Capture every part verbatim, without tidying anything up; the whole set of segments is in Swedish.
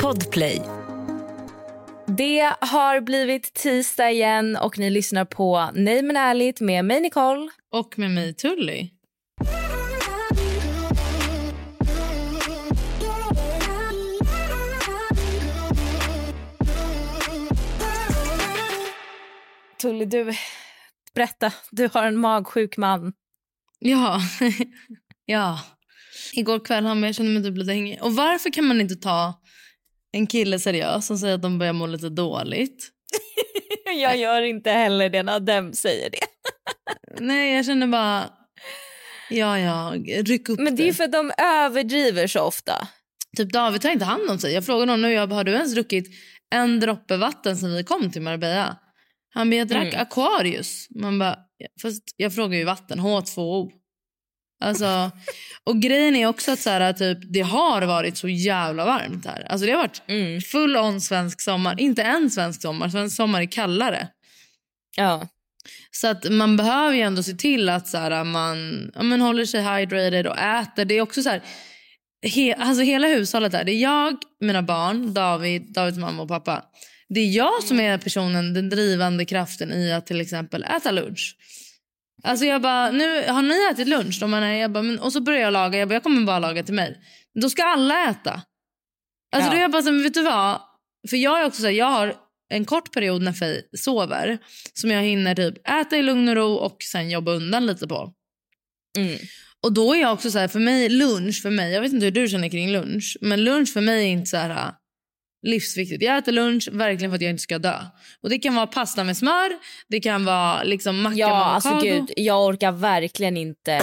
Podplay. Det har blivit tisdag igen och ni lyssnar på Nej men ärligt med mig Nicole. Och med mig Tully. Tully, du, berätta. Du har en magsjuk man. Ja, ja. Igår kväll han jag kände mig typ lite hängig. Och varför kan man inte ta en kille seriös som säger att de börjar må lite dåligt? Jag gör inte heller det när dem säger det. Nej, jag känner bara... Ja, ja, ryck upp Men det är för att de överdriver så ofta. Typ David tar inte hand om sig. Jag frågade honom nu, jag bara, har du ens druckit en droppe vatten sen vi kom till Marbella? Han bara, jag drack mm. Aquarius. Man bara, fast jag frågar ju vatten, H två O. Alltså, och grejen är också att så här, typ, det har varit så jävla varmt här. Alltså det har varit mm. full on svensk sommar. Inte en svensk sommar, svensk sommar är kallare. Ja. Så att man behöver ju ändå se till att så här, man, ja, man håller sig hydrated och äter. Det är också så här, he, alltså hela hushållet där. Det är jag, mina barn, David, Davids mamma och pappa. Det är jag som är personen, den drivande kraften i att till exempel äta lunch. Alltså jag bara, nu har ni ätit lunch? De bara, nej. Jag bara, men, och så börjar jag laga, jag bara, jag kommer bara laga till mig. Då ska alla äta. Alltså ja. Då är jag bara, men vet du vad? För jag är också så här, jag har en kort period när Faye sover som jag hinner typ äta i lugn och ro och sen jobba undan lite på. Mm. Och då är jag också så här, för mig, lunch för mig, jag vet inte hur du känner kring lunch, men lunch för mig är inte så här livsviktigt. Jag äter lunch verkligen för att jag inte ska dö. Och det kan vara pasta med smör, det kan vara liksom macka ja, med avokado. Alltså gud, jag orkar verkligen inte.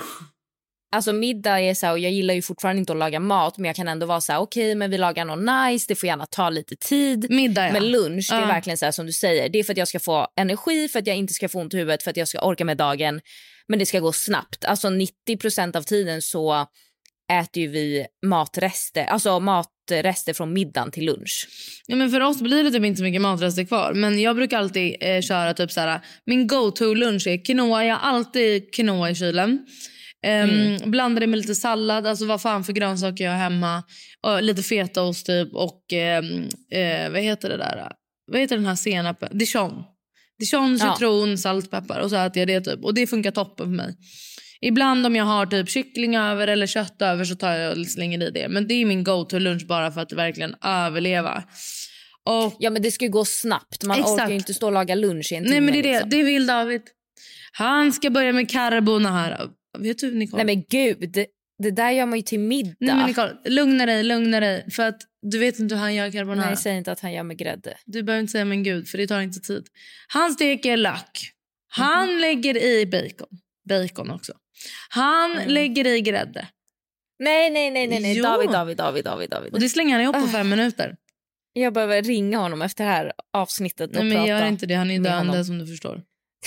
Alltså middag är så här, och jag gillar ju fortfarande inte att laga mat, men jag kan ändå vara så här, okej, okay, men vi lagar något nice, det får gärna ta lite tid. Middag, ja. Men lunch, det är uh. verkligen så här som du säger. Det är för att jag ska få energi, för att jag inte ska få ont i huvudet, för att jag ska orka med dagen. Men det ska gå snabbt. Alltså nittio procent av tiden så äter ju vi matrester, alltså matrester från middagen till lunch. Ja, men för oss blir det typ inte så mycket matrester kvar. Men jag brukar alltid eh, köra typ så här, min go-to lunch är quinoa. Jag har alltid quinoa i kylen. Um, mm. Blandar det med lite sallad, alltså vad fan för grönsaker jag har hemma. Och lite fetaost typ. Och um, uh, vad heter det där? Vad heter den här senapen? Dijon. Dijon, citron, ja. Saltpeppar. Och så äter jag det typ. Och det funkar toppen för mig. Ibland om jag har typ kyckling över eller kött över så tar jag och slänger i det. Men det är min go-to lunch bara för att verkligen överleva. Och, ja, men det ska ju gå snabbt. Man exakt. Orkar ju inte stå och laga lunch i en timme. Nej, men det är det. Liksom. Det vill David. Han ska börja med carbonara. Vet du, Nicole? Nej men gud, det, det där gör man ju till middag. Nej men Nicole, lugna dig, lugna dig. För att du vet inte hur han gör carbonara. Nej, säg inte att han gör med grädde. Du behöver inte säga men gud, för det tar inte tid. Han steker lök. Han mm. lägger i bacon. Bacon också. Han mm. lägger i grädde. Nej, nej, nej, nej, nej. David, David, David, David, David. Och det slänger han ihop på uh. fem minuter. Jag behöver ringa honom efter det här avsnittet och nej, men prata gör inte det, han är ju döende som du förstår.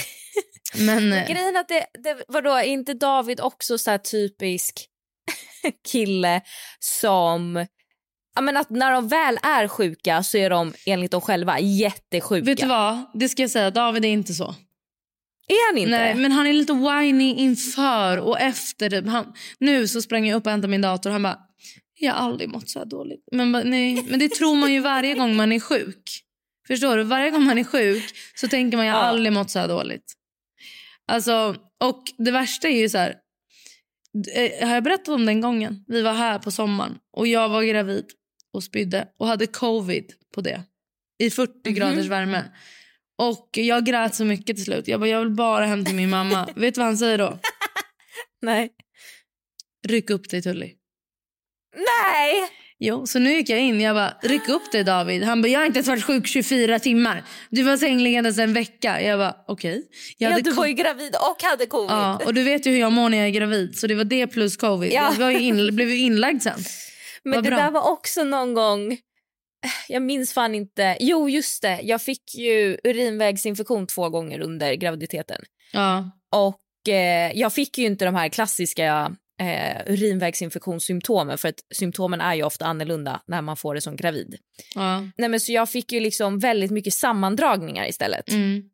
Men grejen att det, det vadå, är inte David också så här typisk kille som, jag menar, att när de väl är sjuka så är de enligt dem själva jättesjuka. Vet du vad, det ska jag säga, David är inte så. Är han inte? Nej, men han är lite whiny inför och efter. Han, nu så sprang jag upp och hämtade min dator och han bara, jag har aldrig mått så här dåligt. Men, nej, men det tror man ju varje gång man är sjuk. Förstår du? Varje gång man är sjuk så tänker man, jag har ja. aldrig mått så här dåligt. Alltså, och det värsta är ju så här, har jag berättat om den gången vi var här på sommaren och jag var gravid och spydde och hade covid på det i fyrtio mm-hmm. graders värme och jag grät så mycket till slut. Jag bara, jag vill bara hem till min mamma. Vet du vad han säger då? Nej. Ryck upp dig, Tully. Nej. Jo, så nu gick jag in. Jag bara, ryck upp dig, David. Han bara, jag har inte ens varit sjuk tjugofyra timmar. Du var sängliggandes en vecka. Jag bara, okej. Okay. Ja, du var ju gravid och hade covid. Ja, och du vet ju hur jag mår när jag är gravid. Så det var det plus covid. Ja. Jag var ju in, blev ju inlagd sen. Men var det bra. Där var också någon gång, jag minns fan inte. Jo, just det. Jag fick ju urinvägsinfektion två gånger under graviditeten. Ja. Och eh, jag fick ju inte de här klassiska eh, urinvägsinfektionssymptomen, för att symptomen är ju ofta annorlunda när man får det som gravid. Ja. Nej, men så jag fick ju liksom väldigt mycket sammandragningar istället. Mm.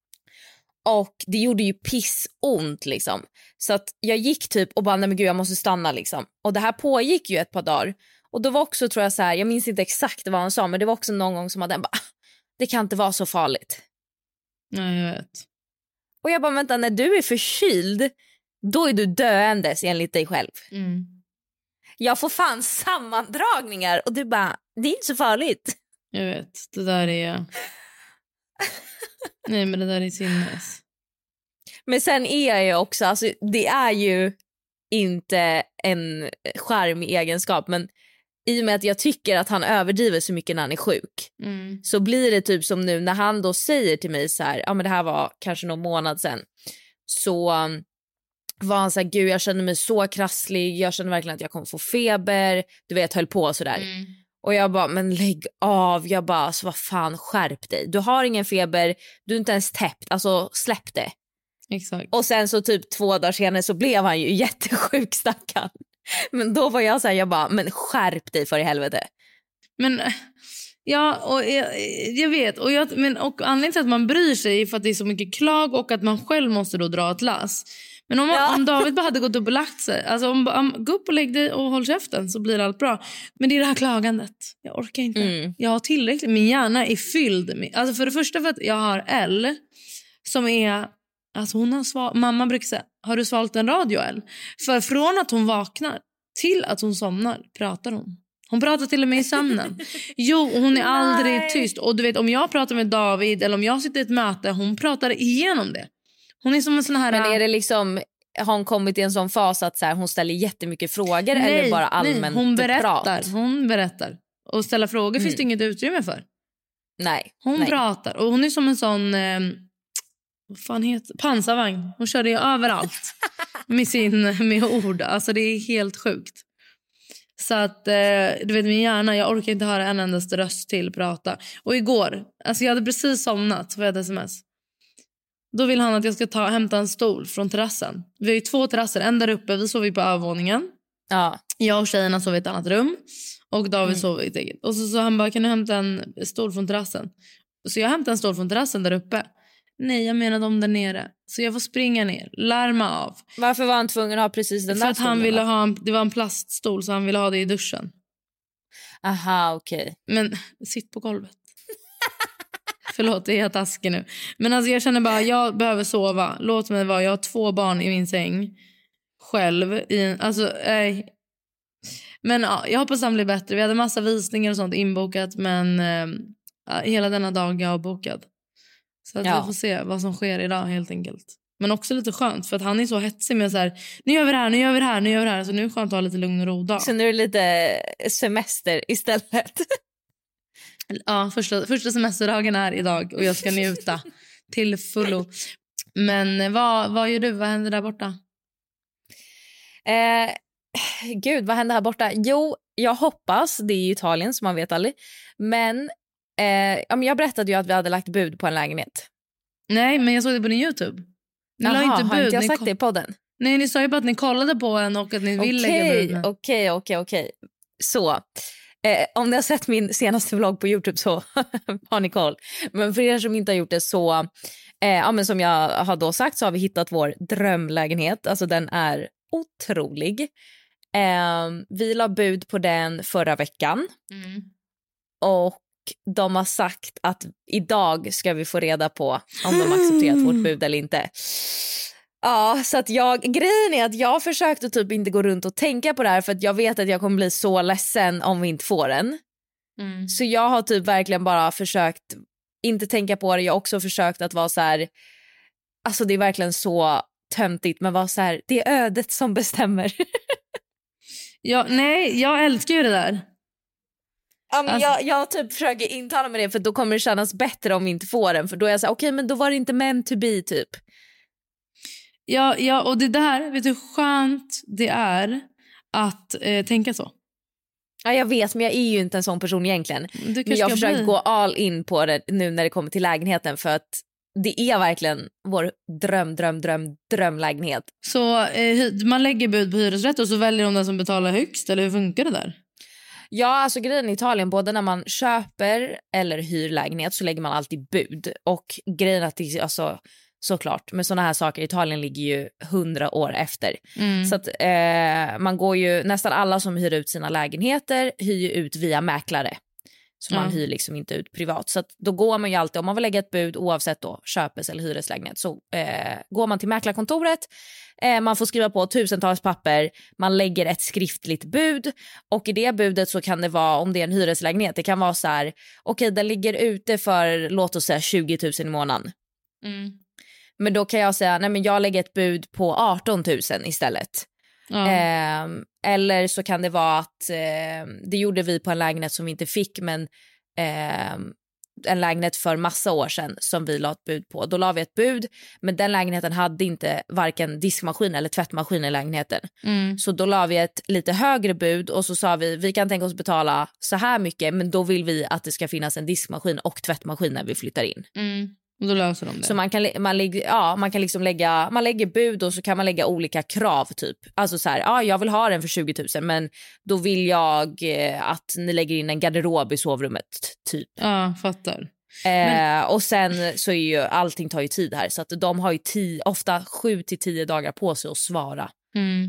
Och det gjorde ju pissont liksom. Så att jag gick typ och bara, nej men gud, jag måste stanna liksom. Och det här pågick ju ett par dagar. Och då var också, tror jag så här, jag minns inte exakt vad han sa, men det var också någon gång som att den bara, det kan inte vara så farligt. Nej, jag vet. Och jag bara, vänta, när du är förkyld, då är du döendes enligt dig själv. Mm. Jag får fan sammandragningar och du bara, det är inte så farligt. Jag vet, det där är... Nej, men det där är sinnes. Men sen är jag ju också, alltså det är ju inte en charmig egenskap, men i och med att jag tycker att han överdriver så mycket när han är sjuk, Mm. så blir det typ som nu när han då säger till mig så här, ja men det här var kanske någon månad sedan, så um, var han så här, gud jag känner mig så krasslig, jag känner verkligen att jag kommer få feber, du vet, höll på så där. Mm. Och jag bara, men lägg av, jag bara, så vad fan, skärp dig, du har ingen feber, du är inte ens täppt, alltså släpp det. Exakt. Och sen så typ två dagar senare så blev han ju jättesjuk, stackarn. Men då var jag så här, jag bara, men skärp dig för i helvete. Men ja, och jag, jag vet, och, jag, men, och anledningen till att man bryr sig är för att det är så mycket klag och att man själv måste då dra ett lass. Men om, Ja. om David bara hade gått upp och lagt sig, alltså om, om gå upp och lägg dig och håll käften så blir allt bra. Men det är det här klagandet. Jag orkar inte. Mm. Jag har tillräckligt, min hjärna är fylld med, alltså för det första för att jag har L som är, alltså hon har sval, mamma brukar säga, har du svalt en radio L? För från att hon vaknar till att hon somnar pratar hon. Hon pratar till och med i sömnen. Jo, hon är aldrig Nej. tyst. Och du vet, om jag pratar med David eller om jag sitter i ett möte, hon pratar igenom det. Hon är som en sån här... Men är det liksom, har hon kommit i en sån fas att så här, hon ställer jättemycket frågor, nej, eller bara allmänt nej, hon berättar. prat? Hon berättar. Och ställa frågor Mm. finns det inget utrymme för. Nej. Hon nej. pratar. Och hon är som en sån... Eh, vad fan heter pansarvagn. Hon kör det överallt med sin med ord. Alltså det är helt sjukt. Så att eh, du vet, min hjärna, jag orkar inte höra en endaste röst till prata. Och igår, alltså jag hade precis somnat för ett sms. Då vill han att jag ska ta hämta en stol från terrassen. Vi har ju två terrasser, en där uppe, vi sover på övervåningen. Ja. Jag och tjejerna sov i ett annat rum. Och David Mm. sov i ett eget. Och så sa han bara, kan du hämta en stol från terrassen? Så jag hämtade en stol från terrassen där uppe. Nej, jag menar de där nere. Så jag får springa ner, larma av. Varför var han tvungen att ha precis den För där att han stolen, ville då? ha en, det var en plaststol så han ville ha det i duschen. Aha, okej. Okay. Men sitt på golvet. Förlåt, det är jag taskig nu. Men alltså jag känner bara, jag behöver sova. Låt mig vara, jag har två barn i min säng. Själv. I en, alltså, nej. Men ja, jag hoppas han blir bättre. Vi hade massa visningar och sånt inbokat. Men eh, hela denna dag är jag bokad. Så att Ja. vi får se vad som sker idag helt enkelt. Men också lite skönt för att han är så hetsig med så här, nu gör vi det här, nu gör vi det här, nu gör vi det här. Så nu är det skönt att ha lite lugn och ro dag. Så nu är det lite semester istället. Ja, första, första semesterdagen är idag och jag ska njuta till fullo. Men vad, vad gör du? Vad händer där borta? Eh, gud, vad händer här borta? Jo, jag hoppas, det är ju Italien så man vet aldrig. Men eh, ja, men jag berättade ju att vi hade lagt bud på en lägenhet. Nej, men jag såg det på din YouTube. Ni la Jaha, inte har bud. inte jag Ni sagt ko- det i podden? Nej, ni sa ju bara att ni kollade på en och att ni vill lägga Okej, bud. okej, okej, okej. Så, eh, om ni har sett min senaste vlogg på YouTube så har ni koll. Men för er som inte har gjort det så, eh, ja, men som jag har då sagt så har vi hittat vår drömlägenhet. Alltså den är otrolig. Eh, vi la bud på den förra veckan. Mm. Och de har sagt att idag ska vi få reda på om de har accepterat vårt bud eller inte. Ja, så att jag, grejen är att jag försökte typ inte gå runt och tänka på det här för att jag vet att jag kommer bli så ledsen om vi inte får den. Mm. Så jag har typ verkligen bara försökt inte tänka på det. Jag har också försökt att vara så här, alltså det är verkligen så töntigt, men vara så här, det är ödet som bestämmer. Ja, nej, jag älskar ju det där. Ja, men Alltså- jag, jag typ försöker intala med det för då kommer det kännas bättre om vi inte får den. För då är jag så här, okej, men då var det inte meant to be typ. Ja, ja, och det där, vet du hur skönt det är att eh, tänka så. Ja, jag vet, men jag är ju inte en sån person egentligen. Du Men kanske jag har ska försökt bli. gå all in på det nu när det kommer till lägenheten för att det är verkligen vår dröm, dröm, dröm, drömlägenhet. Så eh, hy- man lägger bud på hyresrätt och så väljer de den som betalar högst, eller hur funkar det där? Ja, alltså grejen i Italien, både när man köper eller hyr lägenhet så lägger man alltid bud. Och grejen är att det, alltså, såklart. Men såna här saker, Italien ligger ju hundra år efter. Mm. Så att eh, man går ju, nästan alla som hyr ut sina lägenheter hyr ju ut via mäklare. Så man ja. hyr liksom inte ut privat. Så att då går man ju alltid, om man vill lägga ett bud oavsett då köpes eller hyreslägenhet, så eh, går man till mäklarkontoret. Eh, man får skriva på tusentals papper. Man lägger ett skriftligt bud. Och i det budet så kan det vara, om det är en hyreslägenhet, det kan vara så här, okej, okay, den ligger ute för, låt oss säga tjugo tusen i månaden. Mm. Men då kan jag säga, nej men jag lägger ett bud på arton tusen istället. Ja. Eh, eller så kan det vara att eh, det gjorde vi på en lägenhet som vi inte fick, men eh, en lägenhet för massa år sedan som vi la ett bud på. Då la vi ett bud, men den lägenheten hade inte varken diskmaskin eller tvättmaskin i lägenheten. Mm. Så då la vi ett lite högre bud och så sa vi, vi kan tänka oss betala så här mycket, men då vill vi att det ska finnas en diskmaskin och tvättmaskin när vi flyttar in. Mm. Och då löser de det. Så man kan, man, ja, man kan liksom lägga, man lägger bud och så kan man lägga olika krav typ. Alltså så här, ja, jag vill ha den för tjugo tusen, men då vill jag eh, att ni lägger in en garderob i sovrummet typ. Ja, fattar. Eh, Men... Och sen så är ju allting tar ju tid här, så att de har ju tio, ofta sju till tio dagar på sig att svara. Mm.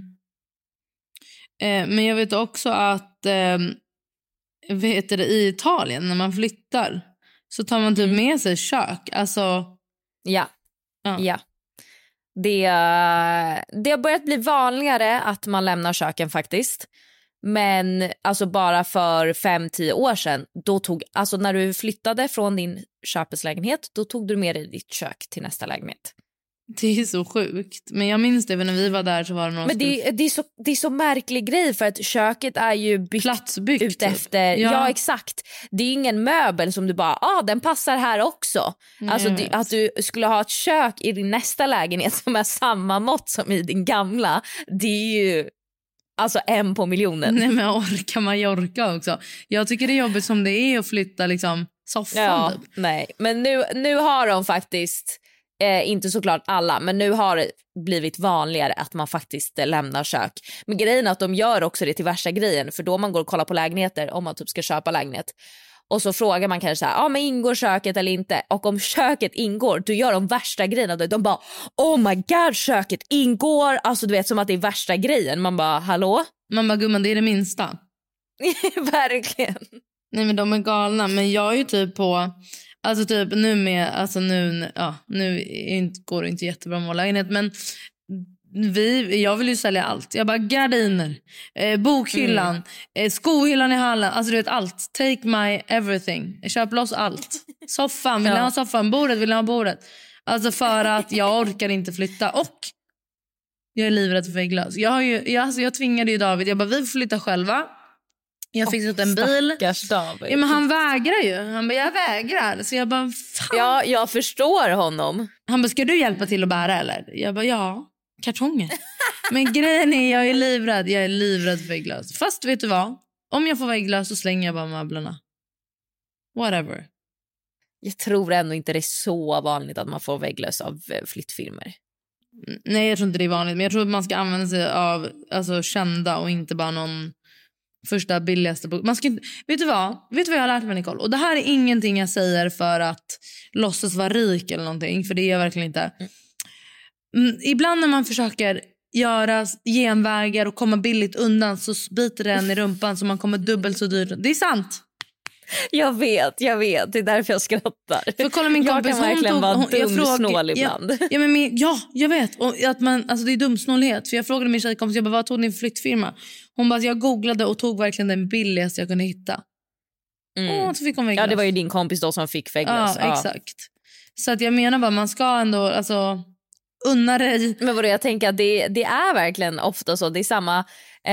Eh, men jag vet också att eh, vet du, i Italien när man flyttar så tar man typ Mm. med sig kök. Alltså... Ja, Ja. ja. Det, det har börjat bli vanligare att man lämnar köken faktiskt. Men alltså bara för fem tio år sedan, då tog, alltså när du flyttade från din köpeslägenhet, då tog du med dig ditt kök till nästa lägenhet. Det är så sjukt. Men jag minns det, för när vi var där så var det någon Men det, skulle... det, är så, det är så märklig grej, för att köket är ju byggt Platsbyggt, ut typ. efter. Ja. Ja. ja, exakt. Det är ingen möbel som du bara, ah, den passar här också. Nej, Alltså jag du, vet. att du skulle ha ett kök i din nästa lägenhet som är samma mått som i din gamla, det är ju alltså en på miljonen. Nej, men orka Mallorca också. Jag tycker det är jobbigt som det är att flytta liksom soffan. Ja, Typ. nej. Men nu, nu har de faktiskt, eh, inte såklart alla, men nu har det blivit vanligare att man faktiskt eh, lämnar kök. Men grejen är att de gör också det till värsta grejen, för då man går och kollar på lägenheter, om man typ ska köpa lägenhet, och så frågar man kanske så här, ja ah, men ingår köket eller inte? Och om köket ingår, då gör de värsta grejen av det. De bara, oh my god, köket ingår. Alltså du vet, som att det är värsta grejen. Man bara, hallå? Man bara, gumman, det är det minsta. Verkligen. Nej, men de är galna. Men jag är ju typ på... Alltså typ nu med... Alltså nu, ja, nu är inte, går det inte jättebra med vår lägenhet. Men vi, jag vill ju sälja allt. Jag bara, gardiner, eh, bokhyllan, mm. eh, skohyllan i hallen. Alltså du vet, allt. Take my everything. Jag köper loss allt. Soffan, vill Ja. ni ha soffan? Bordet, vill ni ha bordet? Alltså för att jag orkar inte flytta. Och jag är livrädd för vägglös. Jag, har ju, jag, alltså jag tvingade ju David. Jag bara, vi får flytta själva. Jag har fixat en bil. David. Ja, men han vägrar ju. Han bara, jag vägrar. Så jag bara, fan. Ja, jag förstår honom. Han bara, ska du hjälpa till att bära eller? Jag bara, ja. Kartonger. Men grejen är, jag är livrädd. Jag är livrädd för vägglös. Fast vet du vad? Om jag får vägglös så slänger jag bara möblerna. Whatever. Jag tror ändå inte det är så vanligt att man får vägglös av flyttfilmer. Nej, jag tror inte det är vanligt. Men jag tror att man ska använda sig av alltså, kända och inte bara någon första billigaste bok. Man ska inte... Vet du vad? Vet du vad jag har lärt mig, Nicole? Och det här är ingenting jag säger för att låtsas vara rik eller någonting. För det är jag verkligen inte. Mm, ibland när man försöker göra genvägar och komma billigt undan så biter den i rumpan så man kommer dubbelt så dyrt. Det är sant. Jag vet, jag vet. Det är därför jag skrattar. För kolla, min kompis, jag kan verkligen hon tog, vara hon, jag dum fråg, snål ibland. Ja, ja, men min, ja, jag vet. Och att man, alltså det är dumsnålhet. För jag frågade min tjejkompis, jag bara, vad tog ni för flyttfirma? Hon bara, jag googlade och tog verkligen den billigaste jag kunde hitta. Mm. Åh, så fick hon vägglös. Ja, det var ju din kompis då som fick vägglös. Ja, ja, exakt. Så att jag menar bara, man ska ändå, alltså, unna dig. Men vadå, jag tänker att det, det är verkligen ofta så. Det är samma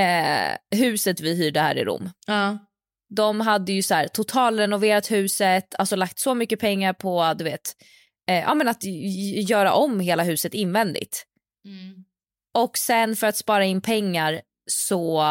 eh, huset vi hyrde här i Rom. Ja. De hade ju så här totalrenoverat huset, alltså lagt så mycket pengar på, du vet, eh, ja, men att g- göra om hela huset invändigt. Mm. Och sen för att spara in pengar så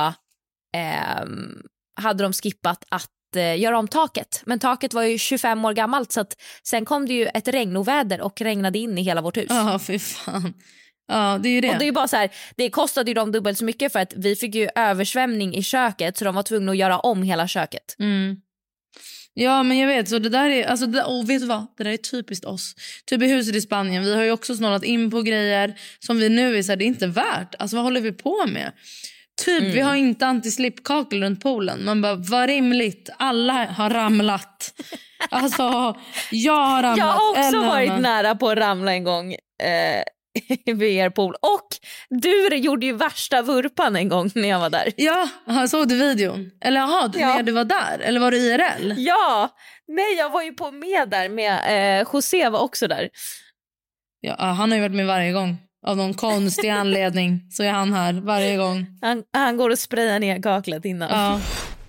eh, hade de skippat att eh, göra om taket. Men taket var ju tjugofem år gammalt, så att sen kom det ju ett regnoväder och regnade in i hela vårt hus. Ja, fy fan. Ja, det är ju det. Och det är ju bara så här, det kostade ju dem dubbelt så mycket för att vi fick ju översvämning i köket, så de var tvungna att göra om hela köket. Mm. Ja, men jag vet. Så det där är, alltså, det, och vet du vad? Det där är typiskt oss. Typ i huset i Spanien. Vi har ju också snålat in på grejer som vi nu är så här, det är inte värt. Alltså vad håller vi på med? Typ, mm. vi har inte antislipkakel runt poolen. Man bara, vad rimligt. Alla har ramlat. Alltså, jag har ramlat. Jag har också eller varit ramlat. nära på att ramla en gång eh, vid er pool. Och du gjorde ju värsta vurpan en gång när jag var där. Ja, såg du videon? Eller aha, ja. När du var där? Eller var du I R L? Ja, nej jag var ju på med där. med eh, José var också där. Ja, han har ju varit med varje gång. Av någon konstig anledning så är han här varje gång. Han, han går och sprayar ner kaklet innan. Ja.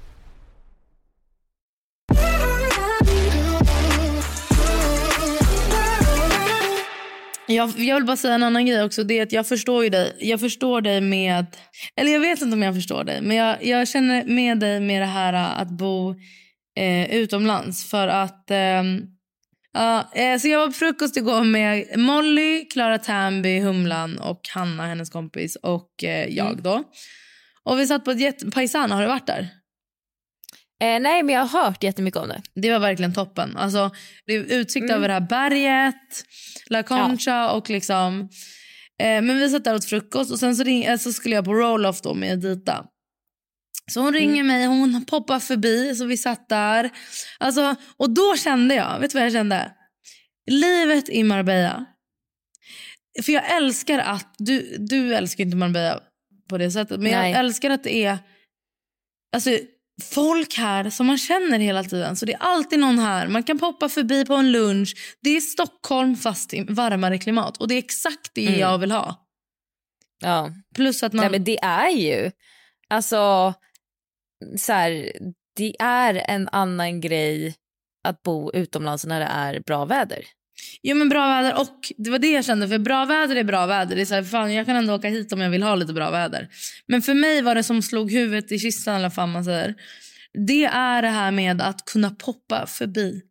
Jag, jag vill bara säga en annan grej också. Det är att jag förstår ju dig. Jag förstår dig med... Eller jag vet inte om jag förstår dig. Men jag, jag känner med dig med det här att bo eh, utomlands. För att... Eh, Ja, så jag var på frukost igår med Molly, Clara Tamby, Humlan och Hanna, hennes kompis, och eh, jag då. Och vi satt på ett jätte... Paisana, har du varit där? Eh, nej, men jag har hört jättemycket om det. Det var verkligen toppen. Alltså, det är utsikt mm. över det här berget, La Concha ja. och liksom... Eh, men vi satt där åt frukost och sen så, ring, så skulle jag på roll-off då med Edita. Så hon ringer mm. mig, hon poppar förbi, så vi satt där. Alltså, och då kände jag, vet du vad jag kände? Livet i Marbella. För jag älskar att, du, du älskar inte Marbella på det sättet. Men Nej. jag älskar att det är alltså, folk här som man känner hela tiden. Så det är alltid någon här, man kan poppa förbi på en lunch. Det är Stockholm fast i varmare klimat. Och det är exakt det mm. jag vill ha. Ja. Plus att man... Nej, men det är ju, alltså... Så här, det är en annan grej att bo utomlands när det är bra väder. Jo, men bra väder, och det var det jag kände, för bra väder är bra väder. Det är så här, fan, jag kan ändå åka hit om jag vill ha lite bra väder. Men för mig var det som slog huvudet i kistan, eller fan man säger. Det är det här med att kunna poppa förbi.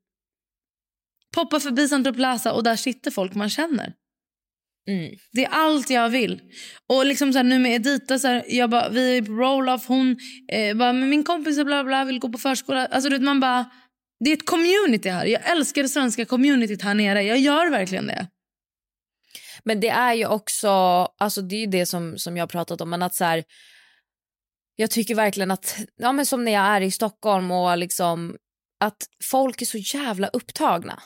Poppa förbi Central Plaza och där sitter folk man känner. Mm. Det är allt jag vill. Och liksom så här, nu med Edita så här, jag bara, vi är på roll-off, hon eh, bara, men min kompis bla bla vill gå på förskola. Alltså du, man bara, det är ett community här. Jag älskar det svenska communityt här nere. Jag gör verkligen det. Men det är ju också, alltså det är ju det som, som jag har pratat om, men att så här, jag tycker verkligen att, ja men som när jag är i Stockholm och liksom, att folk är så jävla upptagna.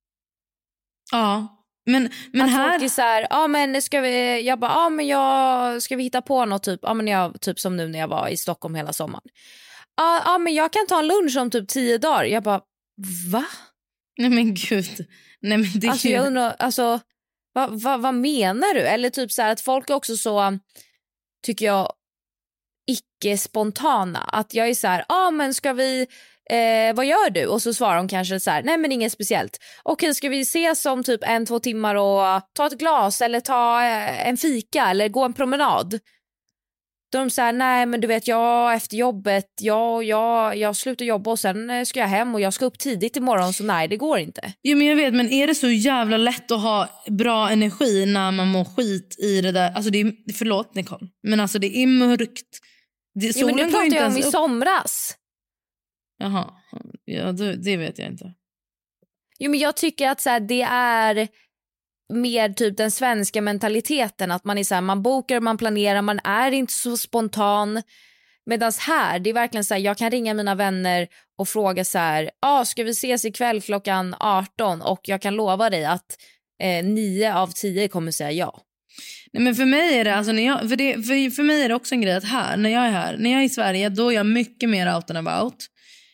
Ja. Men, men att här... folk är så här, ja men ska vi, jag bara, ja men jag, ska vi hitta på något typ, ja men jag, typ som nu när jag var i Stockholm hela sommaren. Ja, ja men jag kan ta en lunch om typ tio dagar. Jag bara, va? Nej men gud. Nej men det alltså är... jag undrar, alltså, vad, vad, vad menar du? Eller typ så här att folk är också så, tycker jag, icke-spontana. Att jag är så här, ja men ska vi... Eh, vad gör du? Och så svarar de kanske så här, nej men inget speciellt. Okej, ska vi ses om typ en, två timmar och ta ett glas eller ta eh, en fika eller gå en promenad? Då de säger, nej men du vet, jag efter jobbet, jag, jag, jag slutar jobba och sen ska jag hem och jag ska upp tidigt imorgon, så nej det går inte. Jo men jag vet, men är det så jävla lätt att ha bra energi när man mår skit i det där? Alltså det är, förlåt Nicole, men alltså det är mörkt. Det, jo, men det pratade jag om i upp. somras. Jaha, ja, det, det vet jag inte. Jo men jag tycker att så här, det är mer typ den svenska mentaliteten, att man är så här, man bokar, man planerar, man är inte så spontan. Medans här, det är verkligen så här, jag kan ringa mina vänner och fråga så här, ah, ska vi ses ikväll klockan arton, och jag kan lova dig att eh, nio av tio kommer säga ja. Nej, men för mig är det, alltså när jag, för, det, för, för mig är det också en grej att här, när jag är här, när jag är i Sverige, då är jag mycket mer out and about.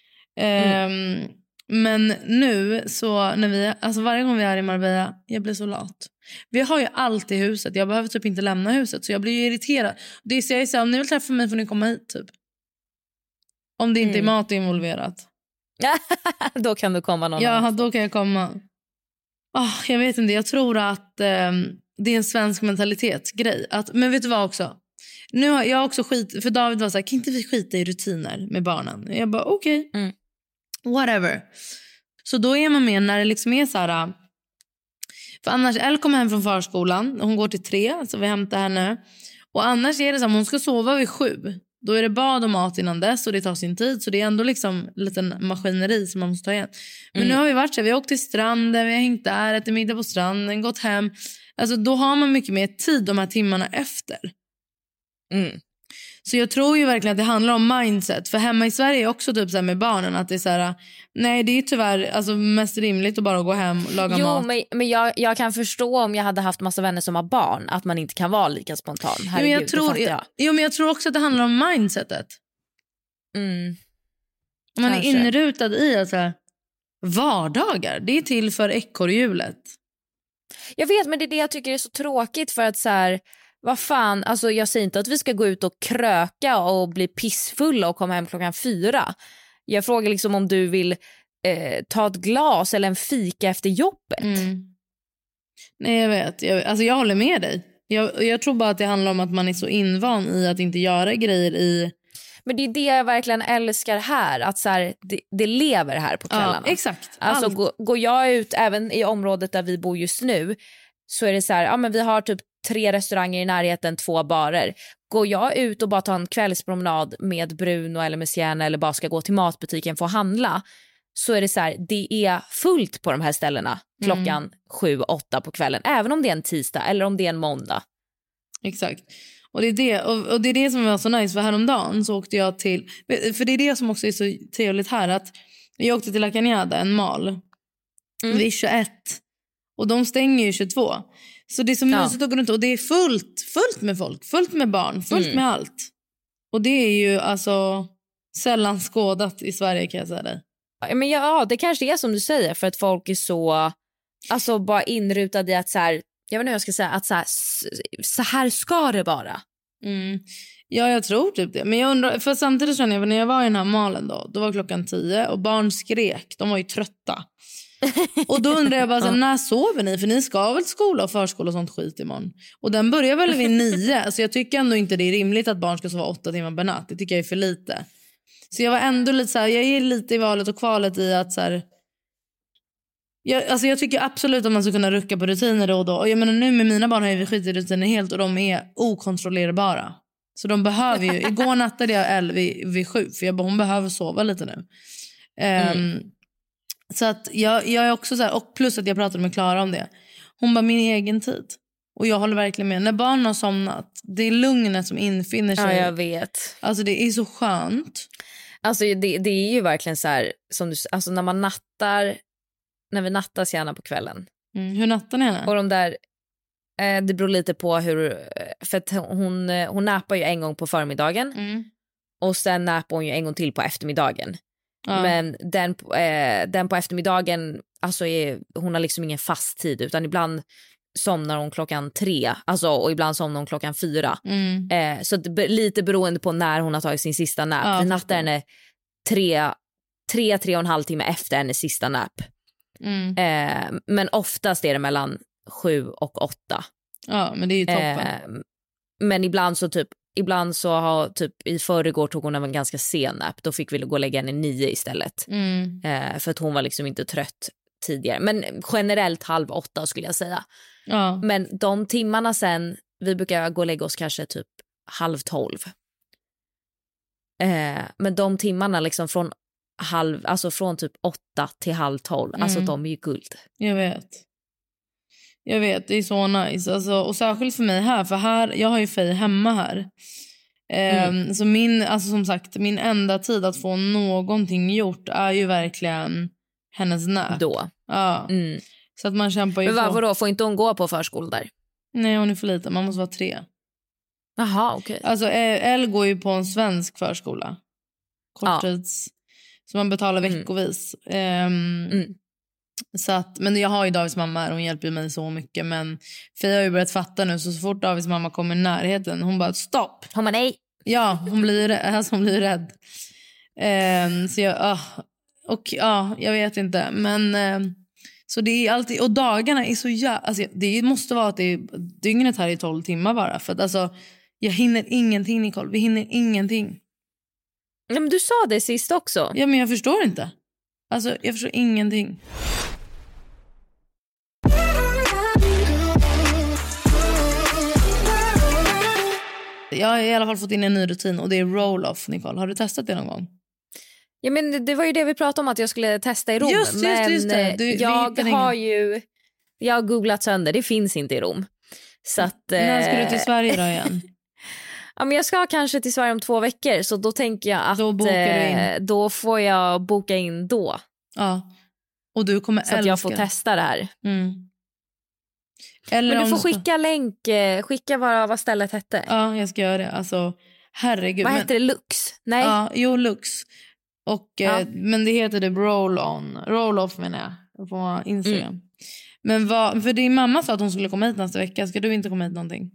Mm. Um, men nu så när vi, alltså varje gång vi är i Marbella, jag blir så lat. Vi har ju allt i huset, jag behöver typ inte lämna huset, så jag blir ju irriterad. Det är så jag säger, om ni vill träffa mig får ni komma hit typ. Om det inte mm. är mat involverat. Då kan du komma någon Ja, annanstans. då kan jag komma. Oh, jag vet inte, jag tror att um, det är en svensk mentalitetsgrej. Att, men vet du vad också? Nu har jag också skit, för David var så här, kan inte vi skita i rutiner med barnen? Jag bara, okej. Okay. Mm. Whatever. Så då är man med när det liksom är så här. För annars, Elle kommer hem från förskolan. Hon går till tre, så vi hämtar henne. Och annars är det så här, hon ska sova vid sju. Då är det bad och mat innan dess och det tar sin tid. Så det är ändå liksom en liten maskineri som man måste ta igen. Men mm. nu har vi varit så här, vi har åkt till stranden, vi har hängt där, ätit middag på stranden, gått hem. Alltså då har man mycket mer tid de här timmarna efter. Mm. Så jag tror ju verkligen att det handlar om mindset. För hemma i Sverige är också typ så här med barnen att det är så här, nej det är tyvärr alltså mest rimligt att bara gå hem och laga jo, mat. Men, men jag, jag kan förstå om jag hade haft massa vänner som har barn att man inte kan vara lika spontan. Herregud, jo, men jag tror, jag. Jo, men jag tror också att det handlar om mindsetet. Mm. Man Kanske. är inrutad i att så här, vardagar, det är till för ekorrhjulet. Jag vet, men det är det jag tycker är så tråkigt för att så här, vad fan, alltså jag säger inte att vi ska gå ut och kröka och bli pissfulla och komma hem klockan fyra. Jag frågar liksom om du vill eh, ta ett glas eller en fika efter jobbet. Mm. Nej, jag vet. Jag, alltså jag håller med dig. Jag, jag tror bara att det handlar om att man är så invan i att inte göra grejer i... Men det är det jag verkligen älskar här. Att så här, det, det lever här på kvällarna. Ja, exakt. Alltså går, går jag ut även i området där vi bor just nu så är det så här, ja men vi har typ tre restauranger i närheten, två barer. Går jag ut och bara tar en kvällspromenad med Bruno eller med Sienna eller bara ska gå till matbutiken för att handla så är det så här, det är fullt på de här ställena klockan mm. sju, åtta på kvällen. Även om det är en tisdag eller om det är en måndag. Exakt. Och det är det, och, och det är det som var så nice, för häromdagen så åkte jag till, för det är det som också är så trevligt här, att jag åkte till La Cañada, en mall mm. vid tjugoett och de stänger ju tjugotvå. Så det är så mysigt att gå runt och det är fullt, fullt med folk, fullt med barn, fullt mm. med allt. Och det är ju alltså sällan skådat i Sverige, kan jag säga dig. Ja, men ja, det kanske är som du säger, för att folk är så alltså bara inrutade i att så här, jag vet inte hur jag ska säga, att så här, så här ska det vara. Mm. Ja, jag tror typ det. Men jag undrar, för samtidigt känner jag, när jag var i den här malen då, då var klockan tio och barn skrek, de var ju trötta. Och då undrar jag bara, så, när sover ni? För ni ska väl skola och förskola och sånt skit imorgon. Och den börjar väl vid nio. Alltså jag tycker ändå inte det är rimligt att barn ska sova åtta timmar per natt. Det tycker jag är för lite. Så jag var ändå lite så här, jag är lite i valet och kvalet i att så här, jag, alltså jag tycker absolut att man ska kunna rucka på rutiner då och då. Och jag menar nu med mina barn har vi skit i rutiner helt och de är okontrollerbara. Så de behöver ju, igår nattade jag Elle vid, vid sju för jag bara, hon behöver sova lite nu. Um, mm. Så att jag, jag är också så här, och plus att jag pratade med Klara om det. Hon bara, min egen tid. Och jag håller verkligen med. När barnen har somnat, det är lugnet som infinner sig. Ja, jag vet. Alltså det är så skönt. Alltså det, det är ju verkligen så här, som du, alltså när man nattar, när vi nattas gärna på kvällen. Mm, hur nattar ni henne? Och de där, eh, det beror lite på hur, för att hon, hon näpar ju en gång på förmiddagen. Mm. Och sen näpar hon ju en gång till på eftermiddagen. Ja. Men den, eh, den på eftermiddagen, alltså är, hon har liksom ingen fast tid, utan ibland somnar hon klockan tre, alltså, och ibland somnar hon klockan fyra. Mm. Eh, så det, lite beroende på när hon har tagit sin sista nap. Ja, vi nattar henne tre, tre, tre och en halv timme efter hennes sista nap. Mm. Eh, men oftast är det mellan sju och åtta. Ja, men det är ju toppen. Eh, men ibland så typ Ibland så har typ i förrgår tog hon en ganska sen nap. Då fick vi gå och lägga henne nio istället. Mm. Eh, för att hon var liksom inte trött tidigare. Men generellt halv åtta skulle jag säga. Ja. Men de timmarna sen, vi brukar gå och lägga oss kanske typ halv tolv. Eh, men de timmarna liksom från halv, alltså från typ åtta till halv tolv. Mm. Alltså de är ju guld. Jag vet. Jag vet, det är så nice. Alltså, och särskilt för mig här, för här, jag har ju Faye hemma här. Mm. Um, så min, alltså som sagt, min enda tid att få någonting gjort är ju verkligen hennes nap. Då. Ja. Mm. Så att man kämpar ju. Men varför då? Får inte hon gå på förskolan där? Nej, hon är för liten. Man måste vara tre. Jaha, okej. Okay. Alltså, Elle går ju på en svensk förskola. Korttids. Ja. Så man betalar veckovis. Mm. Um, mm. Så att, men jag har ju Davids mamma här, hon hjälper mig så mycket. Men Faye har ju börjat fatta nu, så, så fort Davids mamma kommer i närheten, hon bara stopp. Hon bara nej. Ja, hon blir, alltså, hon blir rädd. um, Så jag, uh, och ja, jag vet inte. Men uh, så det är alltid, och dagarna är så jävla, alltså, det måste vara att det är, dygnet här är tolv timmar bara. För att alltså, jag hinner ingenting, Nicole, vi hinner ingenting. Ja, men du sa det sist också. Ja, men jag förstår inte. Alltså, jag förstår ingenting. jag har i alla fall fått in en ny rutin och det är roll-off, Nicole. Har du testat det någon gång? Ja, men det var ju det vi pratade om att jag skulle testa i Rom. Just, just, men just det. Du, jag har ju jag har googlat sönder, det finns inte i Rom. Så att, när ska eh... du till Sverige då igen? Ja, men jag ska kanske till Sverige om två veckor, så då tänker jag att då, eh, då får jag boka in då. Ja. Och du kommer så älska. att jag får testa det här. Mm. Eller men du får du ska... skicka länk, eh, skicka vad, vad stället hette. Ja, jag ska göra det. Alltså, herregud. Vad men... heter det? Lux? Nej. Ja, jo, Lux. Och, ja. eh, men det heter det roll-on. Roll-off menar jag på Instagram. Mm. Men vad, för din mamma sa att hon skulle komma hit nästa vecka. Ska du inte komma hit någonting?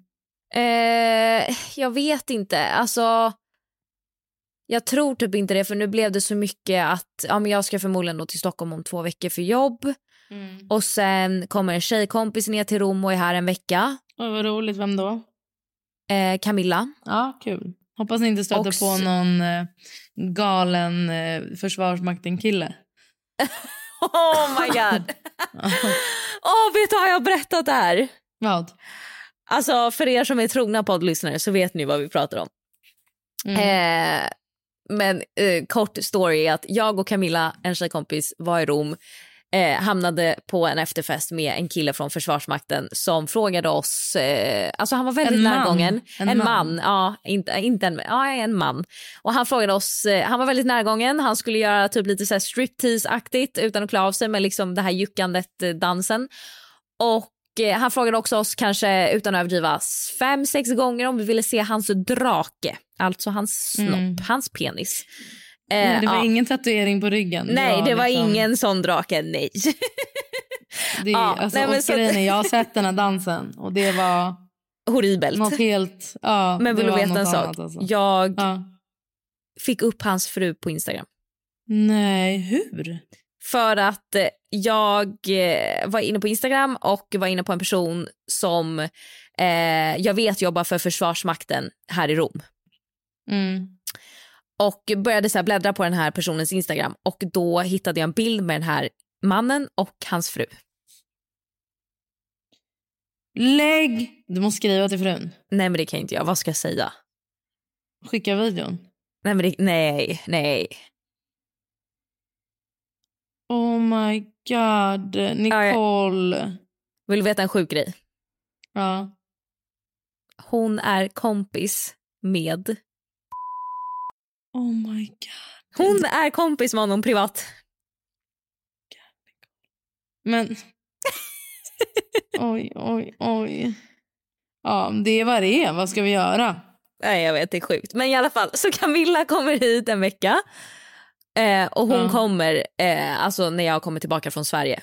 Eh, jag vet inte. Alltså, jag tror typ inte det. För nu blev det så mycket att ja, men jag ska förmodligen då till Stockholm om två veckor för jobb. Mm. Och sen kommer en tjejkompis ner till Rom och är här en vecka. Oh, vad roligt. Vem då? Eh, Camilla. Ja, kul. Hoppas ni inte stöter och... på någon eh, galen eh, Försvarsmakten-kille. Oh my god. Åh, oh, vet du vad jag har berättat där? Vad? Alltså, för er som är trogna poddlyssnare så vet ni vad vi pratar om. Mm. Eh, men eh, kort story är att jag och Camilla, en tjejkompis, var i Rom. Eh, hamnade på en efterfest med en kille från Försvarsmakten som frågade oss, eh, alltså han var väldigt en närgången. En, en man. man, ja, inte, inte en, ja, en man. Och han frågade oss, eh, han var väldigt närgången, han skulle göra typ lite så här striptease-aktigt utan att klä av sig med liksom det här juckandet, eh, dansen. Och eh, han frågade också oss kanske utan att överdriva fem, sex gånger om vi ville se hans drake, alltså hans snopp, mm. hans penis. Nej, det var ja. ingen tatuering på ryggen. Nej, det var, det var liksom... ingen sån drake, nej. det, ja, alltså, nej, men så... grejen, jag har sett den här dansen och det var horribelt. Något helt, ja, men vill du veta en sak? Alltså. Jag ja. fick upp hans fru på Instagram. Nej, hur? För att jag var inne på Instagram och var inne på en person som eh, jag vet jobbar för Försvarsmakten här i Rom. Mm. Och började så här bläddra på den här personens Instagram. Och då hittade jag en bild med den här mannen och hans fru. Lägg! Du måste skriva till frun. Nej, men det kan inte jag. Vad ska jag säga? Skicka videon. Nej, men det, nej, nej. Oh my god. Nicole. Ja, vill du veta en sjuk grej? Ja. Hon är kompis med... Oh my god. Hon är kompis med honom privat. Men oj, oj, oj. Ja, det är vad det är. Vad ska vi göra? Nej, jag vet, det är sjukt. Men i alla fall, så Camilla kommer hit en vecka. Eh, och hon mm. kommer, eh, alltså när jag kommer tillbaka från Sverige.